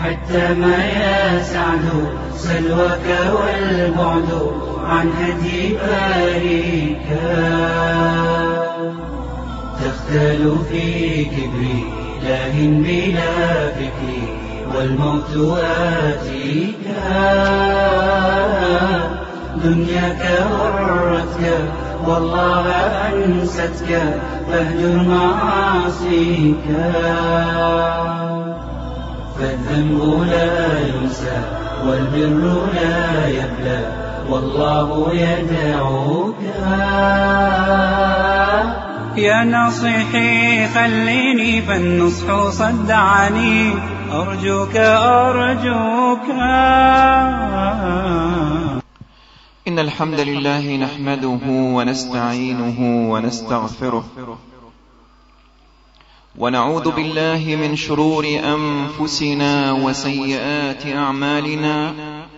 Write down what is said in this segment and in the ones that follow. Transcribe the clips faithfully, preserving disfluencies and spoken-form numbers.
حتى ما يسعد سلوك والبعد عن هدي باريك. تختال في كبري لاه بلا فكري والموت آتيك. دنياك غرتك والله أنستك فاهجر معاصيك. فالذنب لا ينسى والبر لا يبلى والله يدعوك. يا ناصحي خليني فالنصح صدعني أرجوك أرجوك. إن الحمد لله نحمده ونستعينه ونستغفره ونعوذ بالله من شرور أنفسنا وسيئات أعمالنا.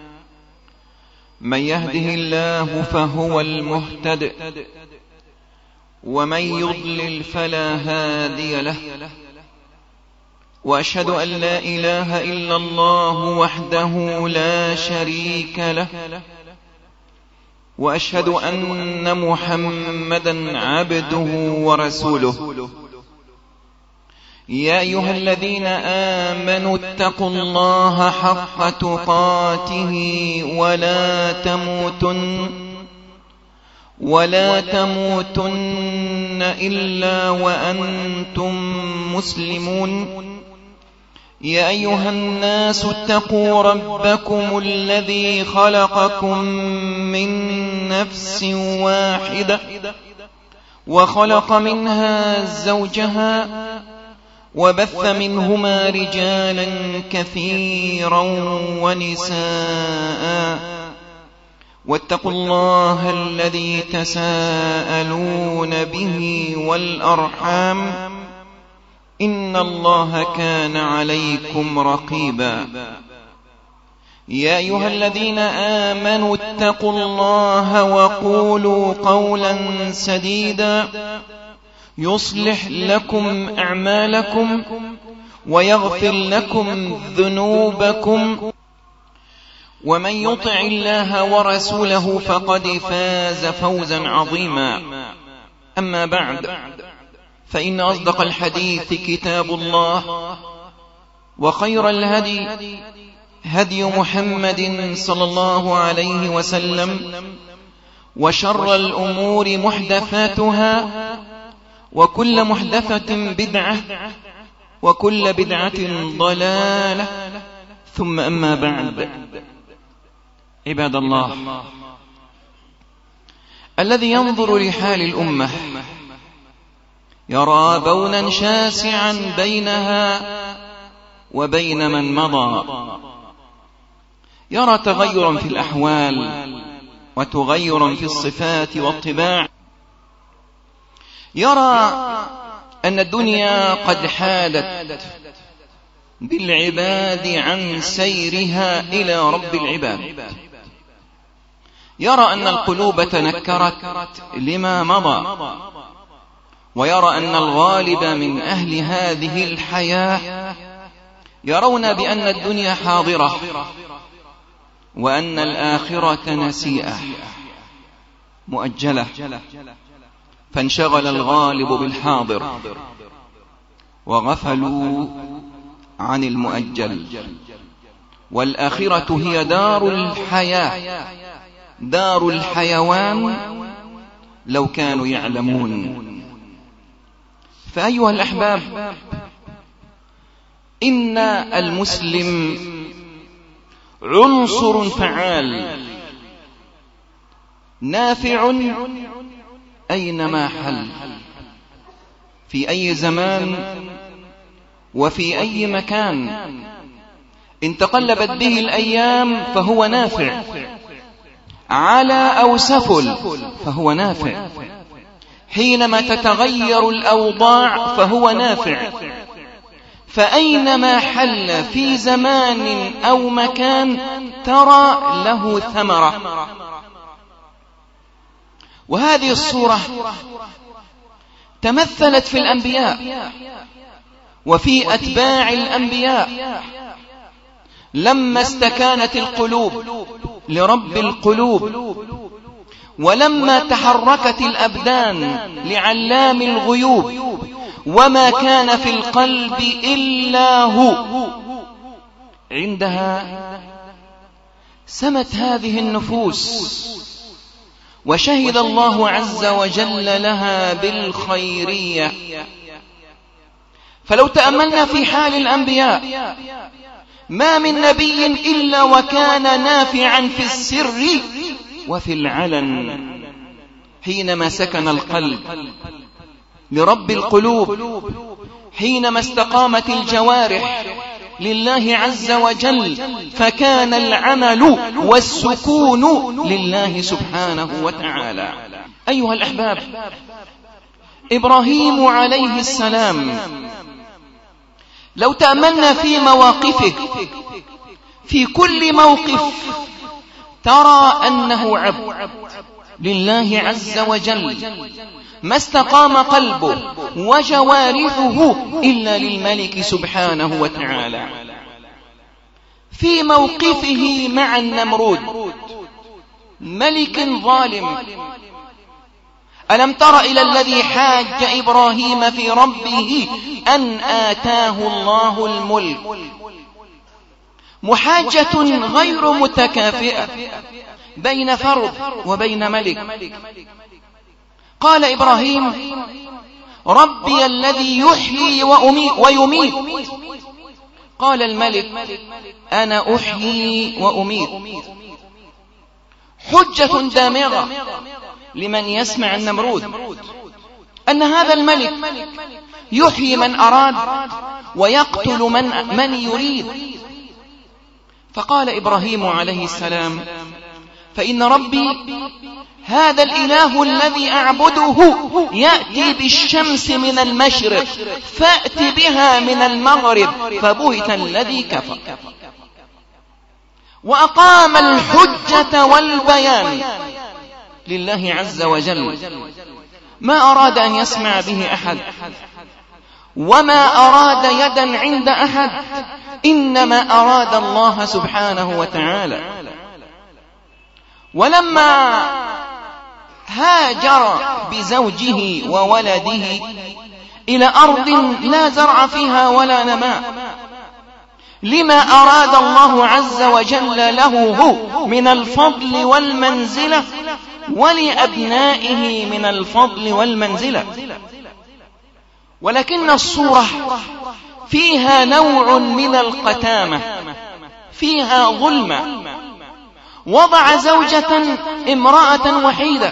من يهده الله فهو المهتد ومن يضلل فلا هادي له. وأشهد أن لا إله إلا الله وحده لا شريك له. وأشهد أن محمدا عبده ورسوله. يا أيها الذين آمنوا اتقوا الله حق تقاته ولا تموتن ولا تموتن إلا وأنتم مسلمون. يا أيها الناس اتقوا ربكم الذي خلقكم من نفس واحدة وخلق منها زوجها وبث منهما رجالا كثيرا ونساء. واتقوا الله الذي تساءلون به والأرحام إن الله كان عليكم رقيبا. يا أيها الذين آمنوا اتقوا الله وقولوا قولا سديدا يصلح لكم أعمالكم ويغفر لكم ذنوبكم. ومن يطع الله ورسوله فقد فاز فوزا عظيما. أما بعد، فإن أصدق الحديث كتاب الله، وخير الهدي هدي محمد صلى الله عليه وسلم، وشر الأمور محدثاتها، وكل محدثة بدعة، وكل بدعة ضلالة، ثم أما بعد. عباد الله، الذي ينظر لحال الأمة يرى بونا شاسعا بينها وبين من مضى، يرى تغيرا في الأحوال وتغيرا في الصفات والطباع، يرى أن الدنيا قد حالت بالعباد عن سيرها إلى رب العباد، يرى أن القلوب تنكرت لما مضى، ويرى أن الغالب من أهل هذه الحياة يرون بأن الدنيا حاضرة وأن الآخرة نسيئة مؤجلة، فانشغل الغالب بالحاضر وغفلوا عن المؤجل. والآخرة هي دار الحياة، دار الحيوان لو كانوا يعلمون. فأيها الأحباب، إن المسلم عنصر فعال نافع أينما حل، في أي زمان وفي أي مكان. إن تقلبت به الأيام فهو نافع، على أو سفل فهو نافع، حينما تتغير الأوضاع فهو نافع. فأينما حل في زمان أو مكان ترى له ثمرة. وهذه الصورة تمثلت في الأنبياء وفي أتباع الأنبياء. لما استكانت القلوب لرب القلوب، ولما تحركت الأبدان لعلام الغيوب، وما كان في القلب إلا هو، عندها سمت هذه النفوس وشهد الله عز وجل لها بالخيرية. فلو تأملنا في حال الأنبياء ما من نبي إلا وكان نافعا في السر وفي العلن. حينما سكن القلب لرب القلوب، حينما استقامت الجوارح لله عز وجل، فكان العمل والسكون لله سبحانه وتعالى. أيها الأحباب، إبراهيم عليه السلام لو تأملنا في مواقفه، في كل موقف ترى أنه عبد لله عز وجل، ما استقام قلبه وجوارحه إلا للملك سبحانه وتعالى. في موقفه مع النمرود ملك ظالم، ألم تر إلى الذي حاج إبراهيم في ربه أن آتاه الله الملك؟ محاجة غير متكافئة بين فرد وبين ملك. قال إبراهيم: ربي الذي يحيي ويميت. قال الملك: أنا أحيي وأميت. حجة دامغة لمن يسمع النمرود أن هذا الملك يحيي من أراد ويقتل من, من يريد. فقال إبراهيم عليه السلام: فإن ربي هذا الإله الذي أعبده يأتي بالشمس من المشرق فأت بها من المغرب، فبهت الذي كفر. وأقام الحجة والبيان لله عز وجل، ما أراد أن يسمع به أحد، وما أراد يدا عند أحد، إنما أراد الله سبحانه وتعالى. ولما هاجر بزوجه وولده إلى أرض لا زرع فيها ولا نماء، لما أراد الله عز وجل له هو من الفضل والمنزلة، ولأبنائه من الفضل والمنزلة. ولكن الصورة فيها نوع من القتامة، فيها ظلمة. وضع زوجة امرأة وحيدة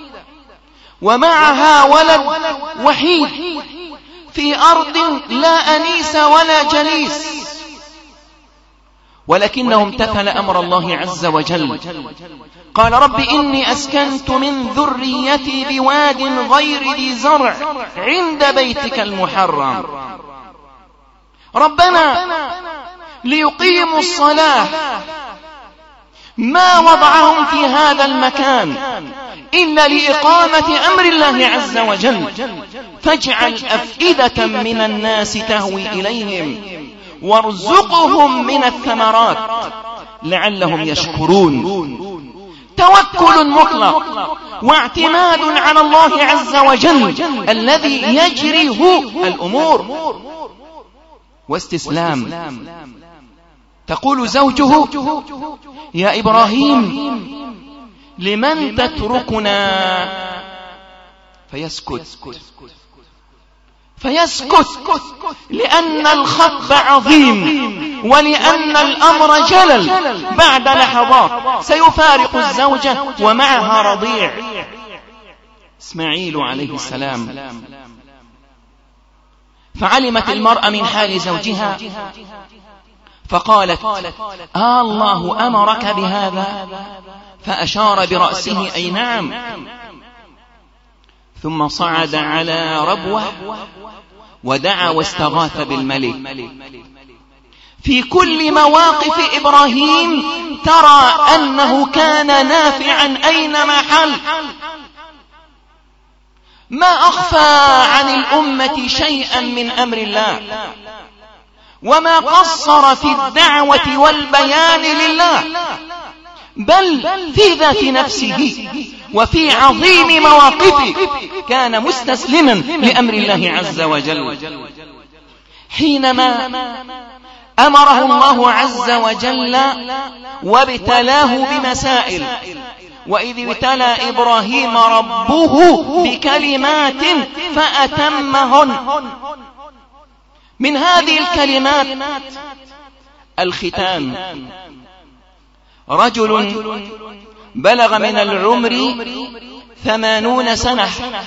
ومعها ولد وحيد في أرض لا أنيس ولا جليس، ولكنه امتثل أمر الله عز وجل. قال: رب إني أسكنت من ذريتي بواد غير ذي زرع عند بيتك المحرم، ربنا ليقيموا الصلاة. ما وضعهم في هذا المكان إلا لإقامة أمر الله عز وجل، فاجعل أفئدة من الناس تهوي إليهم وارزقهم من الثمرات لعلهم يشكرون. توكل مطلق واعتماد على الله عز وجل الذي يجري هو الأمور، واستسلام. تقول زوجه: يا إبراهيم لمن تتركنا؟ فيسكت فيسكت لأن الخطب عظيم ولأن الأمر جلل. بعد لحظات سيفارق الزوجة ومعها رضيع إسماعيل عليه السلام. فعلمت المرأة من حال زوجها فقالت: آه الله أمرك بهذا؟ فأشار برأسه أي نعم. ثم صعد على ربوة ودعا واستغاث بالملك. في كل مواقف إبراهيم ترى أنه كان نافعا أينما حل، ما أخفى عن الأمة شيئا من أمر الله، وما قصر في الدعوة والبيان لله، بل في ذات نفسه وفي عظيم مواقفه كان مستسلما لأمر الله عز وجل. حينما أمره الله عز وجل وابتلاه بمسائل، وإذ ابتلى إبراهيم ربه بكلمات فأتمهن، من هذه الكلمات الختان. رجل بلغ من العمر ثمانون سنة،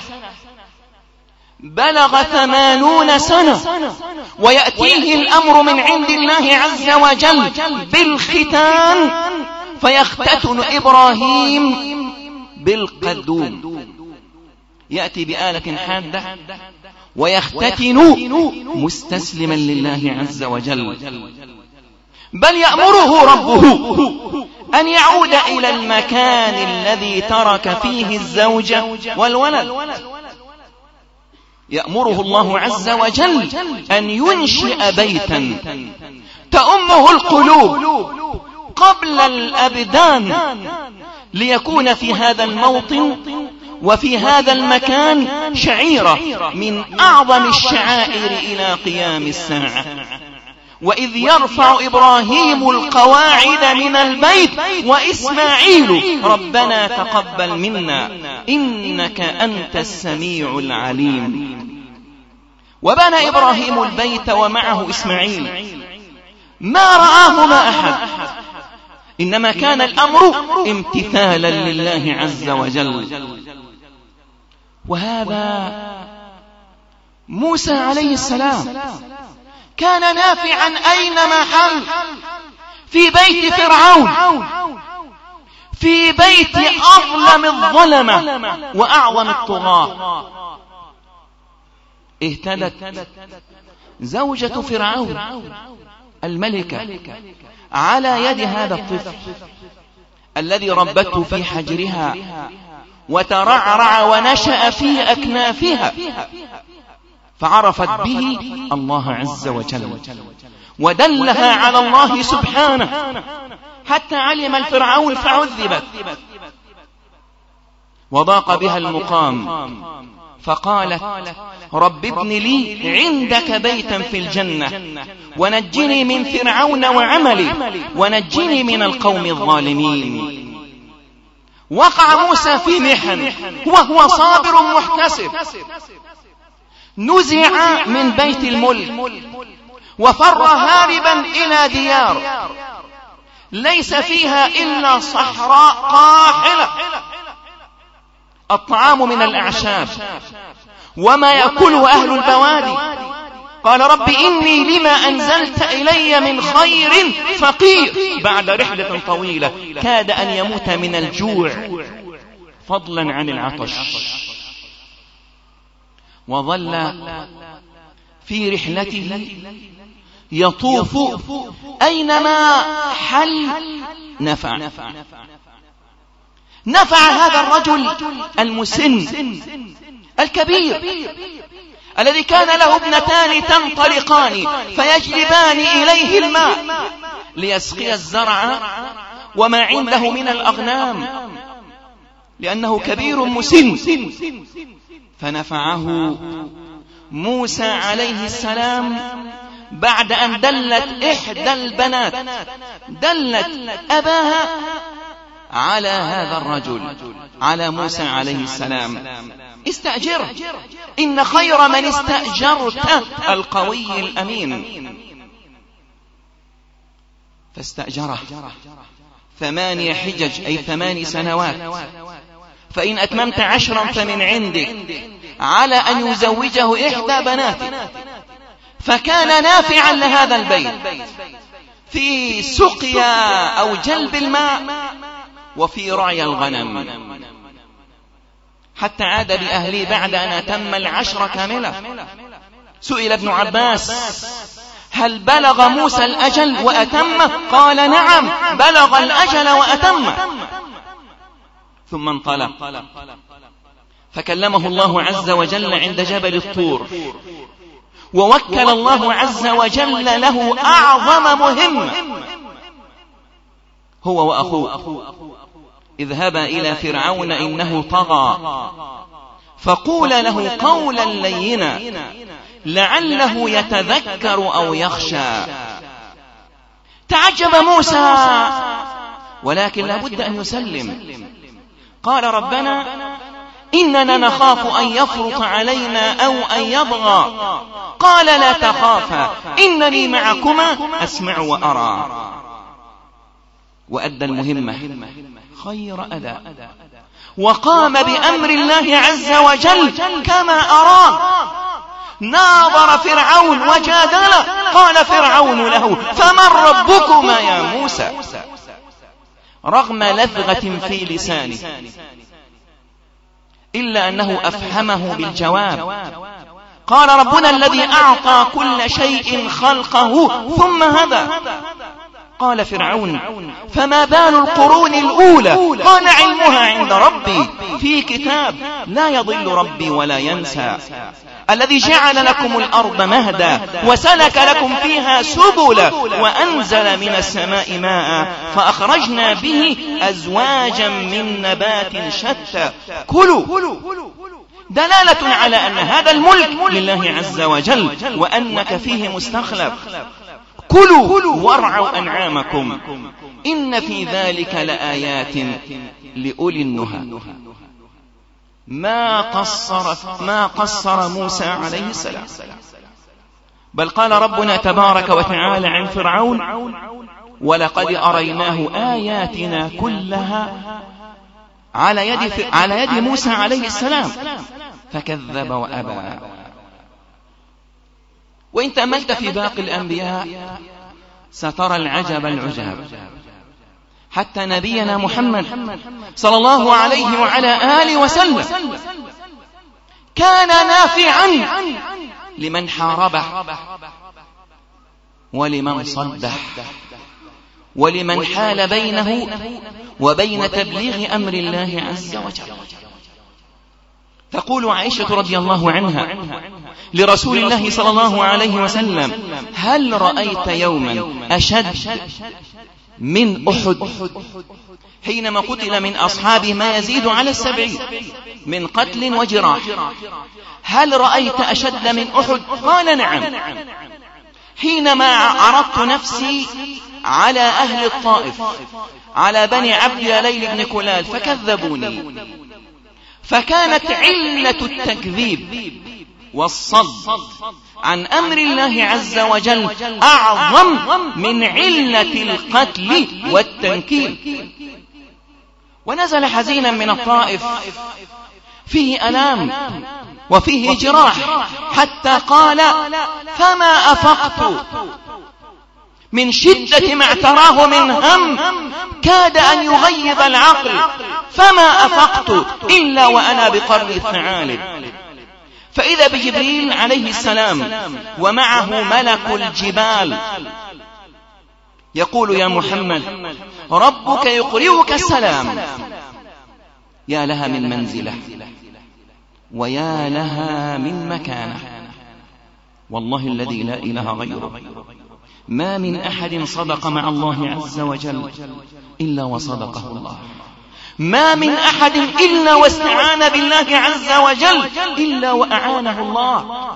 بلغ ثمانون سنة ويأتيه الأمر من عند الله عز وجل بالختان، فيختتن إبراهيم بالقدوم، يأتي بآلة حادة ويختتن مستسلما لله عز وجل، بل يأمره ربه أن يعود إلى المكان الذي ترك فيه الزوجة والولد. يأمره الله عز وجل أن ينشئ بيتا تأمه القلوب قبل الأبدان، ليكون في هذا الموطن وفي هذا المكان شعيرة من أعظم الشعائر إلى قيام الساعة. وإذ يرفع إبراهيم القواعد من البيت وإسماعيل ربنا تقبل منا إنك أنت السميع العليم. وبنى إبراهيم البيت ومعه إسماعيل، ما رآهما أحد، إنما كان الأمر امتثالا لله عز وجل. وهذا موسى عليه السلام كان نافعا أينما حل، في بيت فرعون، في بيت أظلم الظلمة وأعظم الطغاة. اهتدت زوجة فرعون الملكة على يد هذا الطفل الذي ربته في حجرها وترعرع ونشأ في أكنافها، فعرفت به الله عز وجل ودلها على الله سبحانه، حتى علم الفرعون فعذبت وضاق بها المقام، فقالت رب ابن لي عندك بيتا في الجنة ونجني من فرعون وعملي ونجني من القوم الظالمين. وقع موسى في محن وهو صابر محتسب، نزع من بيت الملك وفر هاربا إلى ديار ليس فيها إلا صحراء قاحلة، الطعام من الأعشاب وما يأكله أهل البوادي. قال رب إني لما أنزلت إلي من خير فقير، بعد رحلة طويلة كاد أن يموت من الجوع فضلا عن العطش. وظل في رحلته يطوف أينما حل نفع. نفع هذا الرجل المسن الكبير الذي كان له ابنتان تنطلقان فيجلبان إليه الماء ليسقي الزرع وما عنده من الأغنام، لأنه كبير مسن. فنفعه موسى عليه السلام بعد أن دلت إحدى البنات، دلت أباها على هذا الرجل، على موسى عليه السلام. استأجره، إن خير من استأجرت القوي الأمين. فاستأجره ثمانية حجج أي ثماني سنوات، فإن أتممت عشرا فمن عندك، على أن يزوجه إحدى بناته. فكان نافعا لهذا البيت في سقيا أو جلب الماء وفي رعي الغنم، حتى عاد بأهله بعد أن أتم العشر كاملة. سئل ابن عباس هل بلغ موسى الأجل وأتمه؟ قال نعم بلغ الأجل وأتمه. ثم انطلق فكلمه الله عز وجل عند جبل الطور ووكل الله عز وجل له أعظم مهمة، هو وأخوه. اذهبا إلى فرعون إنه طغى فقول له قولا لينا لعله يتذكر أو يخشى. تعجب موسى ولكن لا بد أن يسلم. قال ربنا إننا نخاف أن يفرط علينا أو أن يطغى. قال لا تخافا إنني معكما أسمع وأرى. وأدى المهمة خير أداء، وقام بأمر الله عز وجل كما أراد. ناظر فرعون وجادل، قال فرعون له فمن ربكما يا موسى، رغم لثغة في لسانه إلا أنه أفهمه بالجواب. قال ربنا الذي أعطى كل شيء خلقه ثم هدى. قال فرعون فما بال القرون الأولى؟ قال علمها عند ربي في كتاب لا يضل ربي ولا ينسى. الذي جعل لكم الأرض مهدا وسلك لكم فيها سبلا وأنزل من السماء ماء فأخرجنا به أزواجا من نبات شتى كلوا، دلالة على أن هذا الملك لله عز وجل وأنك فيه مستخلف. كلوا وارعوا أنعامكم إن في ذلك لآيات لأولي النهى. ما قصر ما قصر موسى عليه السلام، بل قال ربنا تبارك وتعالى عن فرعون ولقد أريناه آياتنا كلها على يد على يد موسى عليه السلام فكذب وأبى. وإن تأملت في باقي الأنبياء سترى العجب العجاب. حتى نبينا محمد صلى الله عليه وعلى آله وسلم كان نافعا لمن حاربه ولمن صده ولمن حال بينه وبين تبليغ أمر الله عز وجل. تقول عائشة رضي الله عنها لرسول الله صلى الله عليه وسلم هل رأيت يوما أشد من أحد؟ حينما قتل من أصحابه ما يزيد على السبعين من قتل وجراح. هل رأيت أشد من أحد؟ قال نعم. حينما عرضت نفسي على أهل الطائف على بني عبد ليل بن كلال فكذبوني، فكانت علة التكذيب والصد عن أمر الله عز وجل أعظم من علة القتل والتنكيل. ونزل حزينا من الطائف فيه ألام وفيه جراح حتى قال فما أفقت من شدة ما اعتراه من هم كاد أن يغيب العقل، فما أفقت إلا وأنا بقرن الثعالب. فإذا بجبريل عليه السلام ومعه ملك الجبال يقول يا محمد ربك يقرئك السلام. يا لها من منزلة ويا لها من مكانة، والله الذي لا إله غيره ما من أحد صدق مع الله عز وجل إلا وصدقه الله، ما من أحد إلا واستعان بالله عز وجل إلا وأعانه الله.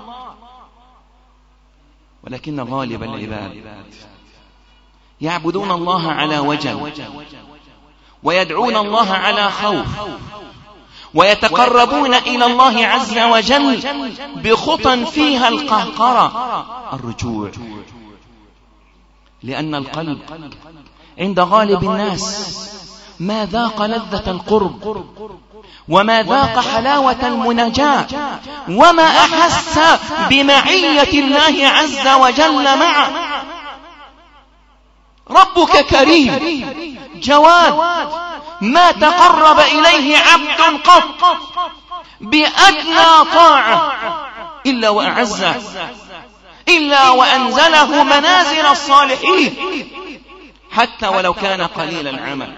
ولكن غالب العباد يعبدون الله على وجل ويدعون الله على خوف ويتقربون إلى الله عز وجل بخطى فيها القهقرة الرجوع، لأن القلب عند غالب الناس ما ذاق لذة القرب وما ذاق حلاوة المناجاة وما أحس بمعية الله عز وجل معه. ربك كريم جواد ما تقرب إليه عبد قط بأدنى طاعة إلا وأعزه إلا وأنزله منازل الصالحين حتى ولو كان قليل العمل.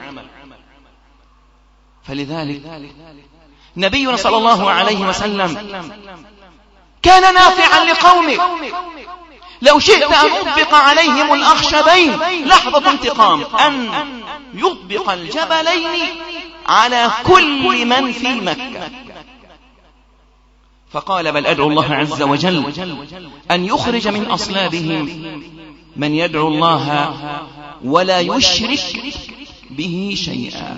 فلذلك نبينا صلى الله عليه وسلم كان نافعا لقومه. لو شئت أن أطبق عليهم الأخشبين لحظة انتقام، أن يطبق الجبلين على كل من في مكة. فقال بل أدعو الله عز وجل أن يخرج من أصلابهم من يدعو الله ولا يشرك به شيئا.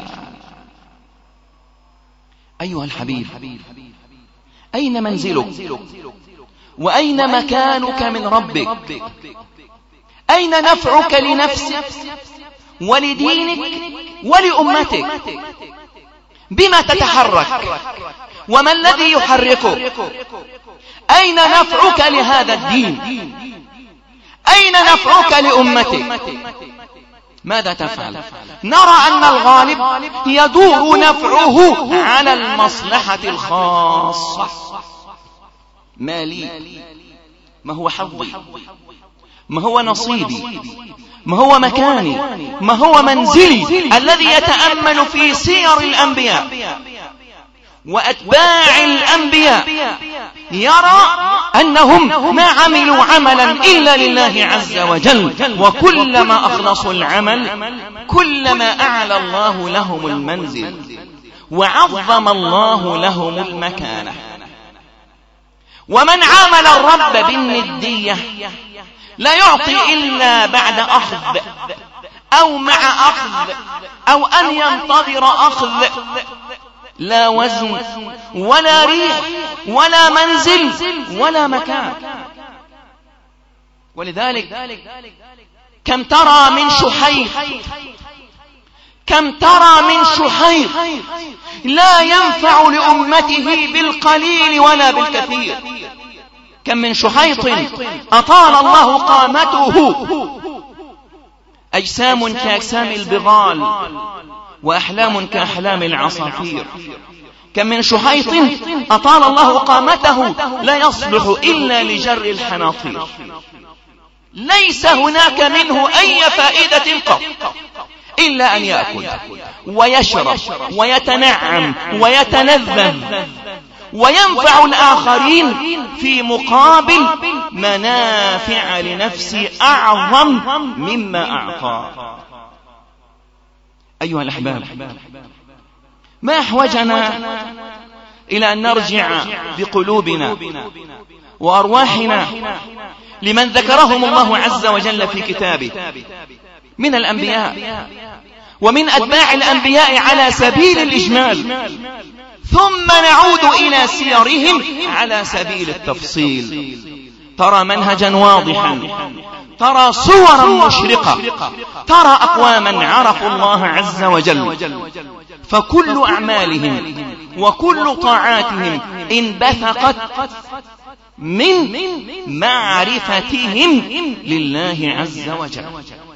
أيها الحبيب، أين منزلك وأين مكانك من ربك؟ أين نفعك لنفسك ولدينك ولأمتك؟ بما تتحرك وما الذي يحركك؟ أين نفعك لهذا الدين؟ أين نفعك لأمتك؟ ماذا تفعل؟ نرى أن الغالب يدور نفعه على المصلحة الخاصة. ما لي؟ ما هو حظي؟ ما هو نصيبي؟ ما هو مكاني؟ ما هو منزلي الذي يتأمل في سير الأنبياء وأتباع الأنبياء؟ يرى أنهم ما عملوا عملا إلا لله عز وجل، وكلما أخلصوا العمل كلما أعلى الله لهم المنزل وعظم الله لهم المكانة. ومن عامل الرب بالندية لا يعطي إلا بعد أخذ أو مع أخذ أو أن ينتظر أخذ، لا وزن ولا ريح ولا منزل ولا مكان. ولذلك كم ترى من شحيح كم ترى من شحيح لا ينفع لأمته بالقليل ولا بالكثير. كم من شحيط أطال الله قامته، أجسام كأجسام البغال وأحلام كأحلام العصافير. كم من شحيط أطال الله قامته لا يصلح إلا لجر الحناطير، ليس هناك منه أي فائدة قط إلا أن يأكل ويشرب ويتنعم ويتنذذ وينفع الآخرين في مقابل منافع لنفسه أعظم مما أعطى. أيها الأحباب، ما أحوجنا إلى أن نرجع بقلوبنا وأرواحنا لمن ذكرهم الله عز وجل في كتابه من الأنبياء ومن أتباع الأنبياء على سبيل الإجمال، ثم نعود إلى سيرهم على سبيل التفصيل. ترى منهجا واضحا، ترى صورا مشرقة، ترى أقواما عرفوا الله عز وجل، فكل أعمالهم وكل طاعاتهم انبثقت من معرفتهم لله عز وجل.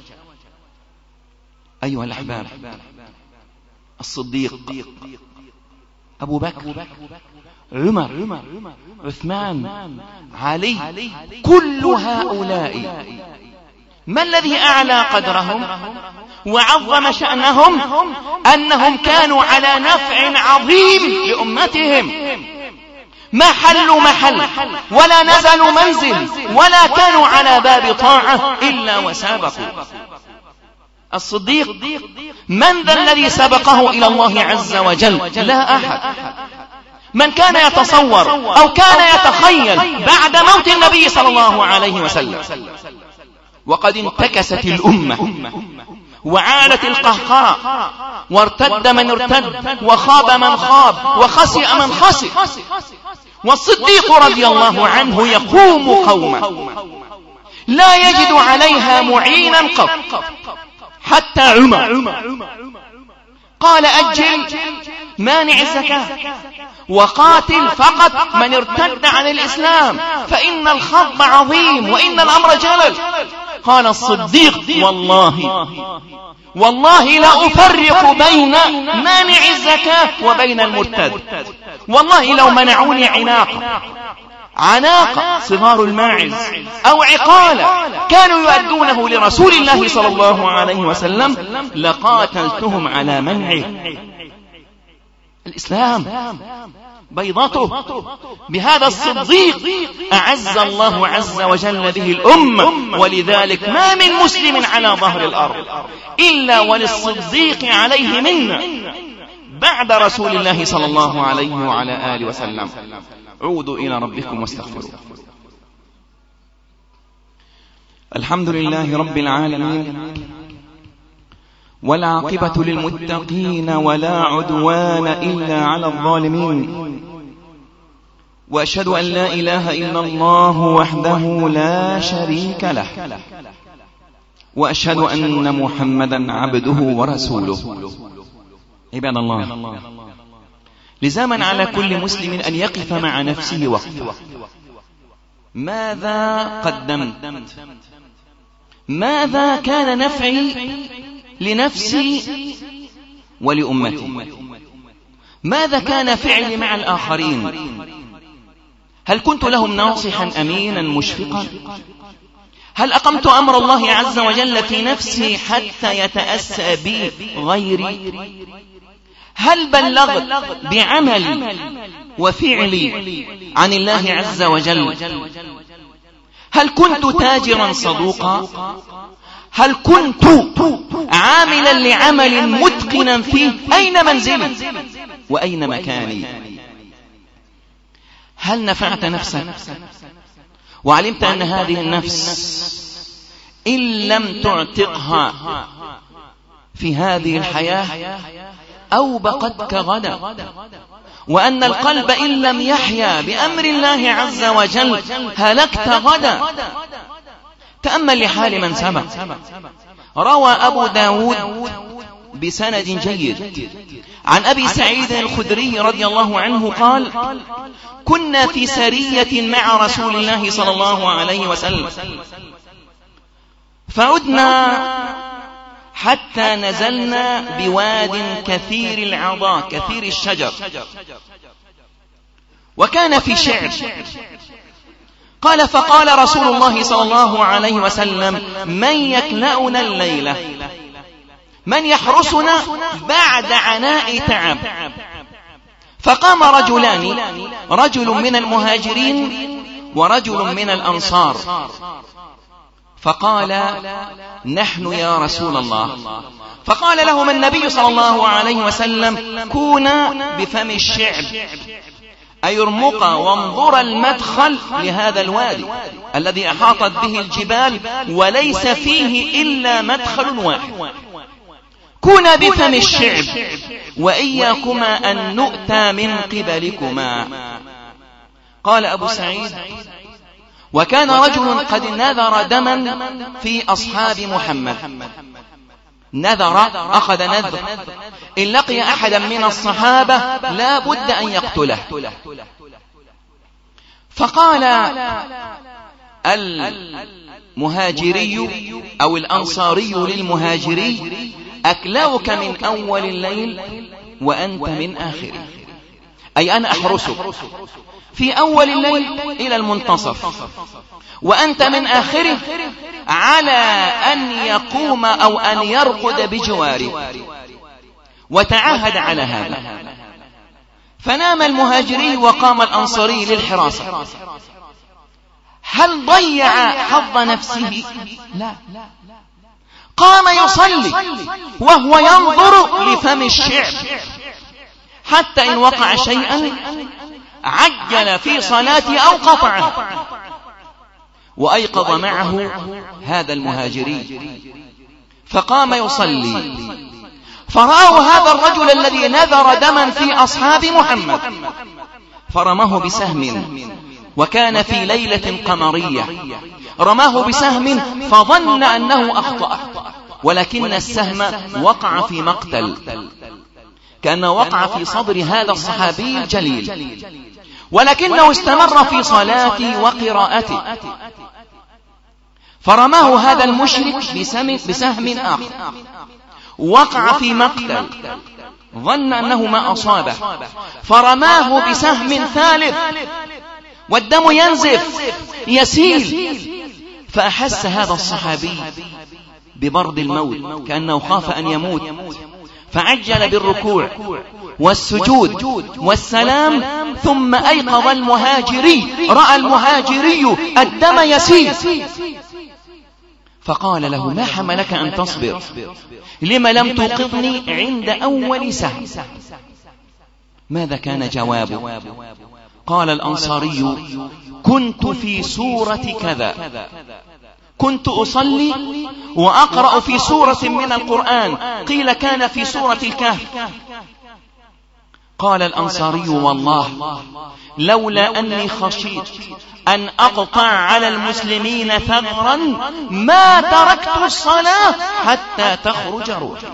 أيها الأحباب، الصديق، أبو بكر، عمر، عثمان، علي، كل هؤلاء ما الذي أعلى قدرهم وعظم شأنهم؟ أنهم كانوا على نفع عظيم لأمتهم، ما حلوا محل ولا نزلوا منزل ولا كانوا على باب طاعة إلا وسابقوا. الصديق من ذا الذي سبقه إلى الله عز وجل؟ لا أحد. من كان يتصور أو كان يتخيل بعد موت النبي صلى الله عليه وسلم وقد انتكست الأمة وعالت القهقرة وارتد من ارتد وخاب من خاب وخسئ من خسئ، والصديق رضي الله عنه يقوم قومه لا يجد عليها معينا قط، حتى عمر قال أجل مانع الزكاة وقاتل فقط من ارتد عن الإسلام فإن الخضب عظيم وإن الأمر جلل. قال الصديق والله والله لا أفرق بين مانع الزكاة وبين المرتد، والله لو منعوني عناقة عناقة صغار الماعز أو عقالة كانوا يؤدونه لرسول الله صلى الله عليه وسلم لقاتلتهم على منعه. الإسلام بيضته. بهذا الصديق أعز الله عز وجل به الأمة، ولذلك ما من مسلم على ظهر الأرض إلا وللصديق عليه منا بعد رسول الله صلى الله عليه وعلى آله وسلم. عودوا إلى ربكم واستغفروا. الحمد لله رب العالمين، والعاقبة للمتقين، ولا عدوان إلا على الظالمين، وأشهد أن لا إله إلا الله وحده لا شريك له، وأشهد أن محمدا عبده ورسوله. عباد الله، لزاما على كل مسلم أن يقف مع نفسه وقفة. ماذا قدمت؟ ماذا كان نفعي لنفسي ولأمتي؟ ماذا كان فعلي مع الآخرين؟ هل كنت لهم ناصحا أمينا مشفقا؟ هل أقمت أمر الله عز وجل في نفسي حتى يتأسى بي غيري؟ هل بلغت بعملي وفعلي عن الله عز وجل؟ هل كنت تاجرا صدوقا؟ هل كنت عاملا لعمل متقنا فيه؟ أين منزلي وأين مكاني؟ هل نفعت نفسك وعلمت أن هذه النفس إن لم تعتقها في هذه الحياة أوبقتك غدا، وأن القلب إن لم يحيا بأمر الله عز وجل هلكت غدا؟ تأمل لحال من سبق. روى أبو داود بسند جيد عن أبي سعيد الخدري رضي الله عنه قال: كنا في سرية مع رسول الله صلى الله عليه وسلم، فعدنا حتى نزلنا بواد كثير العضاء كثير الشجر، وكان في شعب. قال: فقال رسول الله صلى الله عليه وسلم: من يكلأنا الليلة؟ من يحرسنا بعد عناء تعب؟ فقام رجلان، رجل من المهاجرين ورجل من الأنصار، فقال: نحن يا رسول الله. فقال لهم النبي صلى الله عليه وسلم: كونا بفم الشعب، أي ارمقا وانظر المدخل لهذا الوادي الذي أحاطت به الجبال وليس فيه إلا مدخل واحد. كونا بفم الشعب وإياكما أن نؤتى من قبلكما. قال أبو سعيد: وكان رجل قد نذر دما في أصحاب محمد، نذر أخذ نذر إن لقي أحدا من الصحابة لا بد أن يقتله. فقال المهاجري أو الأنصاري للمهاجري: أكلأك من أول الليل وأنت من آخره، أي أنا أحرسك في أول الليل إلى المنتصف، وأنت من آخره على أن يقوم أو أن يرقد بجواري. وتعاهد على هذا. فنام المهاجري وقام الأنصاري للحراسة. هل ضيع حظ نفسه؟ لا، قام يصلي وهو ينظر لفم الشعب، حتى إن وقع شيئا عجل في صلاته أو قطعه. وأيقظ معه هذا المهاجري فقام يصلي، فرأوا هذا الرجل الذي نذر دما في أصحاب محمد، فرماه بسهم، وكان في ليلة قمرية، رماه بسهم فظن أنه أخطأ، ولكن السهم وقع في مقتل، كأنه وقع في صدر هذا الصحابي الجليل، ولكنه استمر في صلاته وقراءته. فرماه هذا المشرك بسهم آخر، وقع في مقتل، ظن أنه ما أصابه، فرماه بسهم ثالث، والدم ينزف يسيل. فأحس هذا الصحابي ببرد الموت كأنه خاف أن يموت، فعجل بالركوع والسجود والسلام، ثم أيقظ المهاجري، رأى المهاجري الدم يسيل، فقال له: ما حملك أن تصبر؟ لما لم توقظني عند أول سهم؟ ماذا كان جوابه؟ قال الأنصاري: كنت في سورة كذا، كنت أصلي وأقرأ في سورة من القرآن، قيل كان في سورة الكهف. قال الأنصاري: والله لولا أني خشيت أن أقطع على المسلمين ثغرا ما تركت الصلاة حتى تخرج روحي.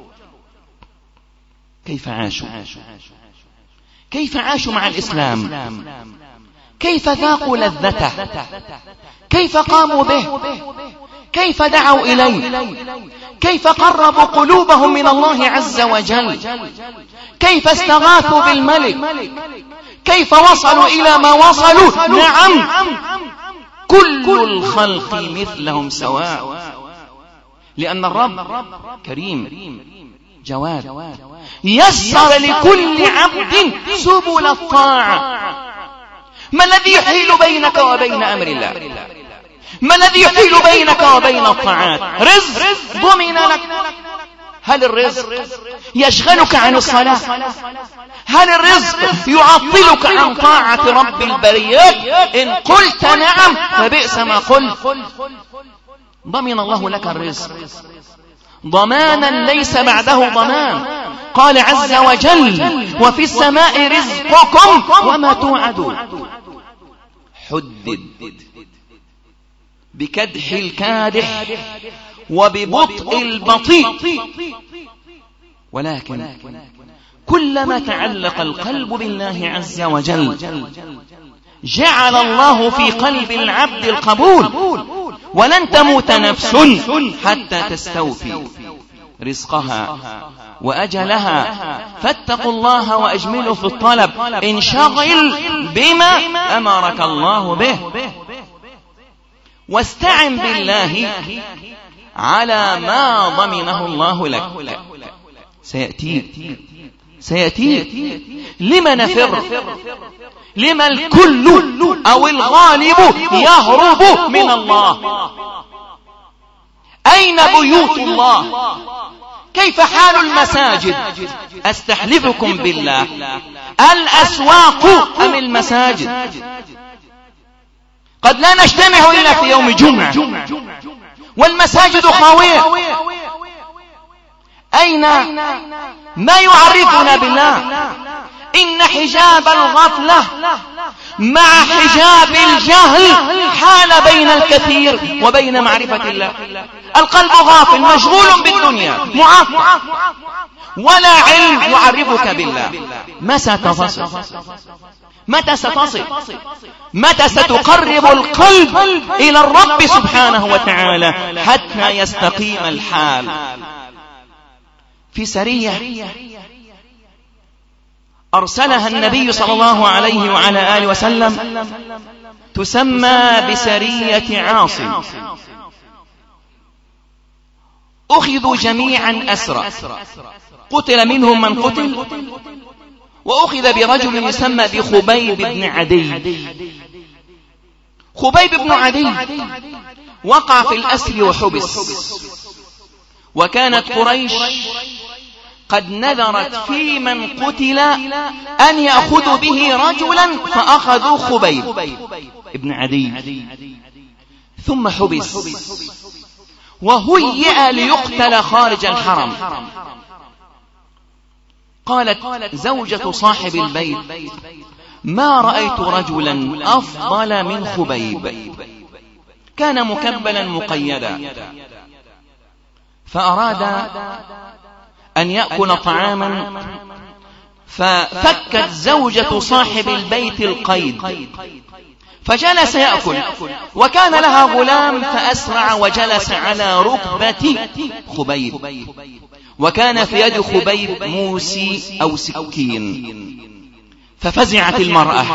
كيف عاشوا؟ كيف عاشوا مع الإسلام؟ كيف ذاقوا لذته؟ كيف قاموا به؟ كيف دعوا إليه؟ كيف قربوا قلوبهم من الله عز وجل؟ كيف استغاثوا بالملك؟ كيف وصلوا إلى ما وصلوا؟ نعم، كل الخلق مثلهم سواء، لأن الرب كريم جواد، يسر لكل عبد سبل الطاعة. ما الذي يحيل بينك وبين أمر الله؟ ما الذي يحيل بينك وبين الطاعات؟ رزق ضمن لك. هل الرزق يشغلك عن الصلاة؟ هل الرزق يعطلك عن طاعة رب البريات؟ إن قلت نعم فبئس ما قلت. ضمن الله لك الرزق ضمانا ليس بعده ضمان. قال عز وجل: وفي السماء رزقكم وما توعدون. حدد بكدح الكادح وببطء البطيء، ولكن كلما تعلق القلب بالله عز وجل جعل الله في قلب العبد القبول. ولن تموت نفس حتى تستوفي رزقها وأجلها، فاتقوا الله وأجملوا في الطلب، انشغل بما أمرك الله به، واستعن بالله على ما ضمنه الله لك. سيأتيك سيأتيك لما نفر؟ لما الكل أو الغالب يهرب من الله؟ أين بيوت الله؟ كيف حال المساجد؟ أستحلفكم بالله، الأسواق أم المساجد؟ قد لا نجتمع إلا في يوم جمعة والمساجد خاوية. أين ما يعرفنا بالله؟ إن حجاب الغفلة مع حجاب الجهل حال بين الكثير وبين معرفة الله. القلب غافل مشغول بالدنيا معاف، ولا علم يعرفك بالله. متى ستصل؟ متى ستصل؟ متى ستقرب القلب إلى الرب سبحانه وتعالى حتى يستقيم الحال؟ في سرية أرسلها النبي صلى الله عليه وعلى آله وسلم تسمى بسرية عاصم، أخذوا جميعا أسرى، قتل منهم من قتل، وأخذ برجل يسمى بخبيب بن عدي. خبيب بن عدي وقع في الأسر وحبس، وكانت قريش قد نذرت في من قتل أن يأخذوا به رجلا، فأخذوا خبيب ابن عدي، ثم حبس وهيئ ليقتل خارج الحرم. قالت زوجة صاحب البيت: ما رأيت رجلا أفضل من خبيب، كان مكبلا مقيدا، فأراد أن يأكل طعاما، ففكت زوجة صاحب البيت القيد فجلس يأكل، وكان لها غلام فأسرع وجلس على ركبة خبيب، وكان في يد خبيب موسي أو سكين، ففزعت المرأة.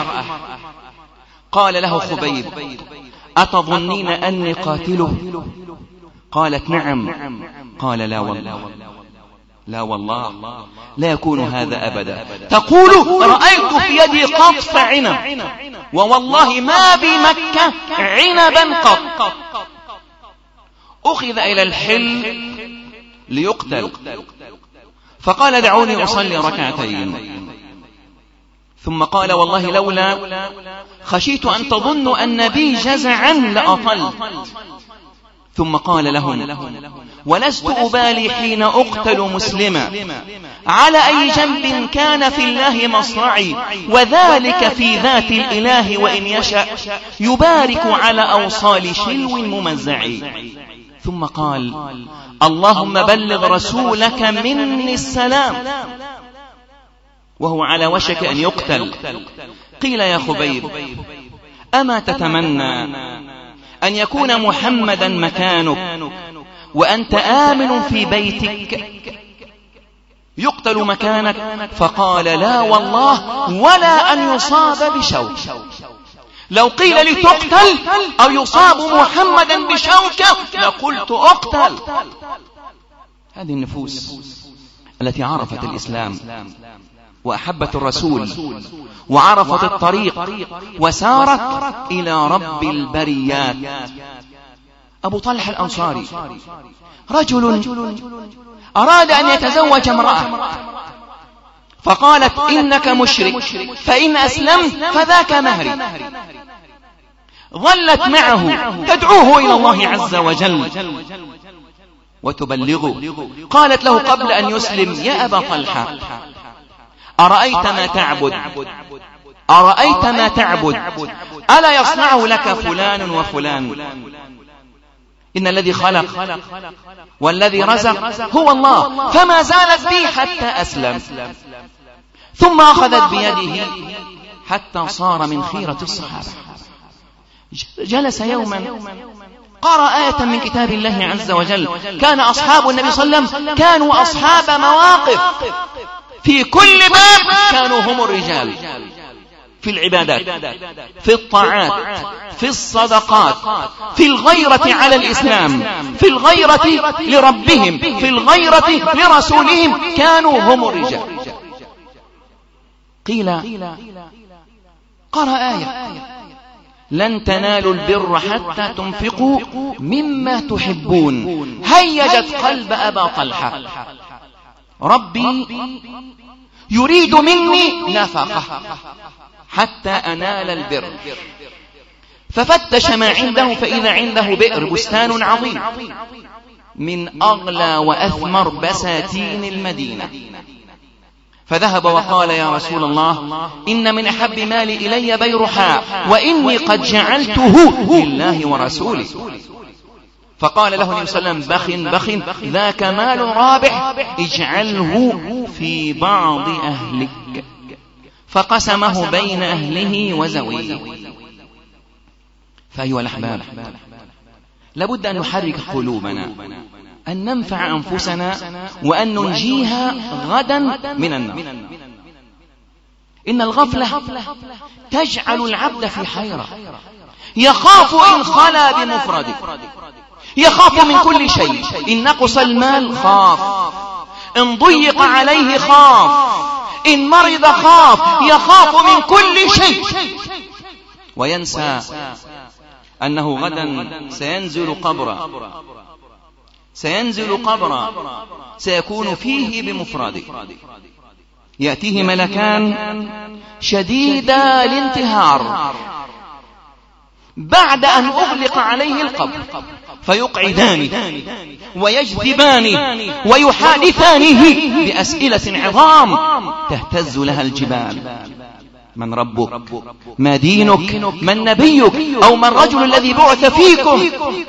قال له خبيب: أتظنين أني قاتله؟ قالت نعم. قال لا والله، لا والله لا يكون هذا أبدا. تقول رأيت في يدي قطف عنب، ووالله ما بمكة عنبا قط. أخذ إلى الحل ليقتل، فقال دعوني أصلي ركعتين، ثم قال والله لولا خشيت أن تظنوا أن بي جزعا لأطلت. ثم قال لهم ولست أبالي حين أقتل مسلما على أي جنب كان في الله مصرعي، وذلك في ذات الإله وإن يشأ يبارك على أوصال شلو ممزعي. ثم قال اللهم بلغ رسولك مني السلام، وهو على وشك أن يقتل. قيل يا خبيب أما تتمنى أن يكون محمدا مكانك وأنت آمن في بيتك يقتل مكانك؟ فقال لا والله ولا أن يصاب بشوك. لو قيل لي تقتل أو يصاب محمدا بشوكة لقلت أقتل. هذه النفوس التي عرفت الإسلام وأحبت الرسول وعرفت الطريق وسارت إلى رب البريات. أبو طلحة الأنصاري رجل أراد أن يتزوج امرأة، فقالت إنك مشرك، فإن أسلمت فذاك مهري. ظلت معه تدعوه إلى الله عز وجل وتبلغه. قالت له قبل أن يسلم يا أبا طلحة أرأيت ما تعبد أرأيت ما تعبد ألا يصنعه لك فلان وفلان؟ إن الذي خلق والذي رزق هو الله، فما زالت بي حتى أسلم. ثم أخذت بيده حتى صار من خيرة الصحابة. جلس يوما قرأ آية من كتاب الله عز وجل. كان أصحاب النبي صلى الله عليه وسلم كانوا أصحاب مواقف، في كل باب كانوا هم الرجال، في العبادات، في الطاعات، في الصدقات، في الغيرة على الإسلام، في الغيرة لربهم، في الغيرة لرسولهم، كانوا هم الرجال. قيل قرأ آية لن تنالوا البر حتى تنفقوا مما تحبون. هيجت قلب أبا طلحة. ربي يريد مني نفقة حتى أنال البر. ففتش ما عنده فإذا عنده بئر، بستان عظيم من أغلى وأثمر بساتين المدينة. فذهب وقال يا رسول الله إن من أحب مالي إلي بيرحاء، وإني قد جعلته لله ورسوله. فقال له النبي صلى الله عليه وسلم بخ بخ ذاك مال رابح، اجعله في بعض أهلك. فقسمه بين أهله وزويه. فأيها الأحباب، لابد أن نحرك قلوبنا، أن ننفع أنفسنا وأن ننجيها غدا من النار. إن الغفلة تجعل العبد في حيرة، يخاف إن خلا بمفرده، يخاف من كل شيء. إن نقص المال خاف، إن ضيق عليه خاف، إن مرض خاف، يخاف من كل شيء، وينسى أنه غدا سينزل قبرا سينزل قبرا سيكون فيه بمفرده. يأتيه ملكان شديدا الانتهار بعد أن أغلق عليه القبر، فيقعدانه ويجذبانه ويحادثانه بأسئلة عظام تهتز لها الجبال. من ربك؟ ما دينك؟ من نبيك؟ أو من الرجل الذي بعث فيكم؟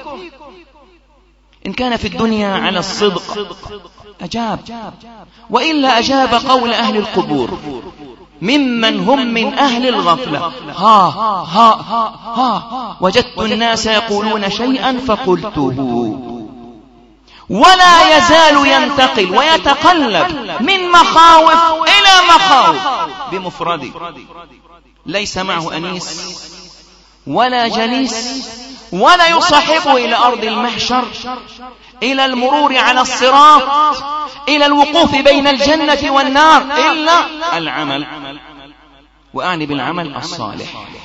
إن كان في الدنيا على الصدق أجاب، وإلا أجاب قول أهل القبور ممن هم من أهل الغفلة. ها ها ها ها وجدت الناس يقولون شيئا فقلته. ولا يزال ينتقل ويتقلب من مخاوف إلى مخاوف بمفرده، ليس معه أنيس ولا جليس ولا يصاحبه إلى أرض المحشر، إلى المرور على الصراط، إلى الوقوف بين الجنة والنار، إلا العمل، وأعني بالعمل الصالح.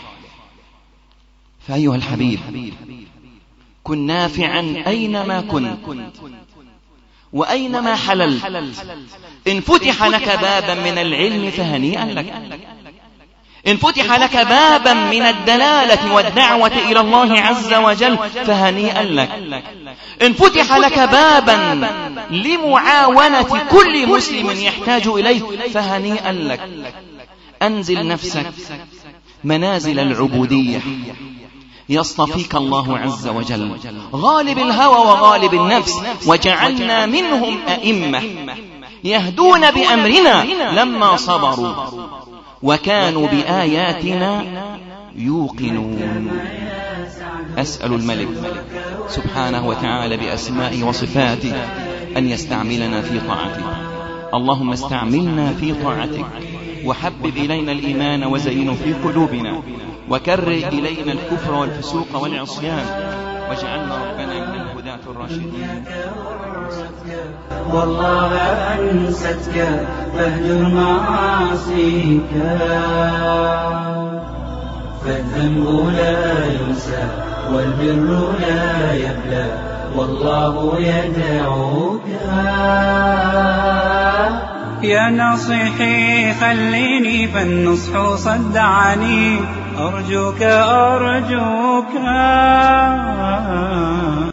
فأيها الحبيب، كن نافعا أينما كنت وأينما حللت. إن فتح لك بابا من العلم فهنيئا لك، إن فتح لك بابا من الدلالة والدعوة إلى الله عز وجل فهنيئا لك، إن فتح لك بابا لمعاونة كل مسلم يحتاج إليه فهنيئا لك. أنزل نفسك منازل العبودية يصطفيك الله عز وجل، غالب الهوى وغالب النفس، وجعلنا منهم أئمة يهدون بأمرنا لما صبروا وكانوا بآياتنا يوقنون. أسأل الملك سبحانه وتعالى بأسمائه وصفاته أن يستعملنا في طاعته. اللهم استعملنا في طاعتك، وحبب إلينا الإيمان وزينه في قلوبنا، وكره إلينا الكفر والفسوق والعصيان، واجعلنا ربنا من الهداة الراشدين. والله أنستك فاهجر معاصيك، فالذنب لا ينسى والبر لا يبلى، والله يدعوك. يا ناصحي خليني فالنصح صدعني، أرجوك أرجوك